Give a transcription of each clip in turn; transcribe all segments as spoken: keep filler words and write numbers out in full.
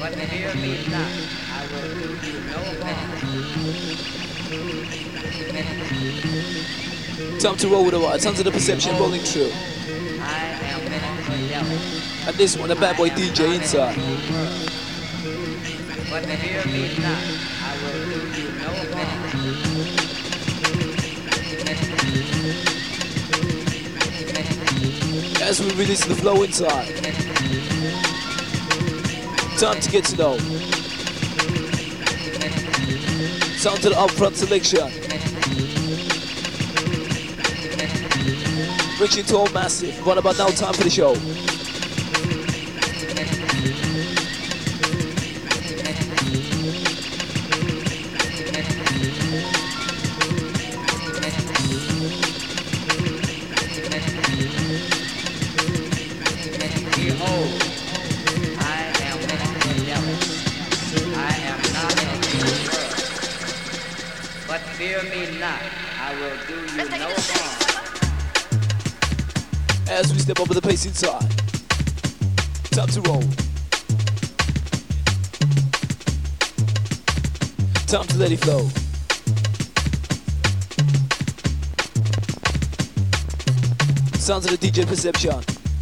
But fear me not, I will do you no harm. Time to roll with the ride, time to the perception rolling through. I am Funkadelic. And this one, the bad boy D J inside. But fear me not, I will do you no harm. As we release the flow inside. Time to get to know. Sound to the upfront selection. Reaching to all massive. Right about now, time for the show. Behold, I am Funkadelic. I am not of this world. But fear me not, I will do you no harm. As we step over the pace inside. Time to roll. Time to let it flow. Sounds of the D J perception.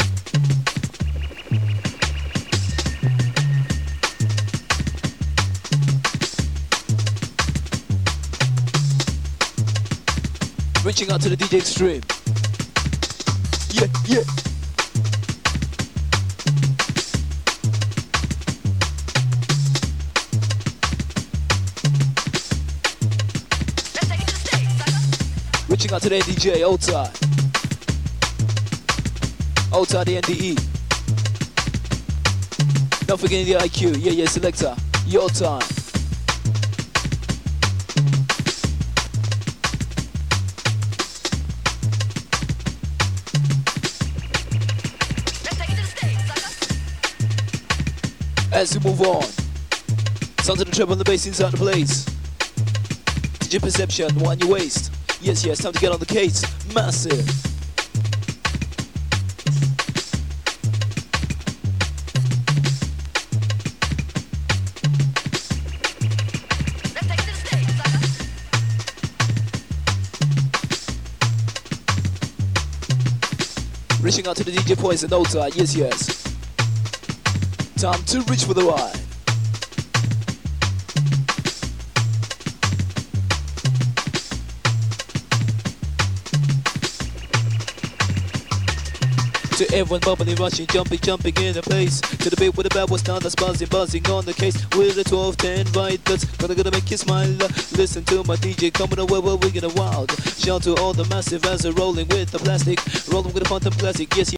Reaching out to the D J extreme. Yeah, yeah. Reaching out to the D J, outside. Outside the N D E. Don't forget the I Q. Yeah, yeah, selector. Your time. As we move on, sounds of the treble on the bass inside the place. D J perception, one your waist. Yes, yes, time to get on the case. Massive. Reaching out to the D J Poison outside. Yes, yes. Time to reach for the ride. To everyone bubbling, rushing, jumping, jumping in a place. To the beat with the bad boys down, that's buzzing, buzzing on the case. With a twelve ten right, that's gonna gonna make you smile. Listen to my D J coming away, where we get a wild. Shout to all the massive as they're rolling with the plastic, rolling with the quantum plastic. Yes.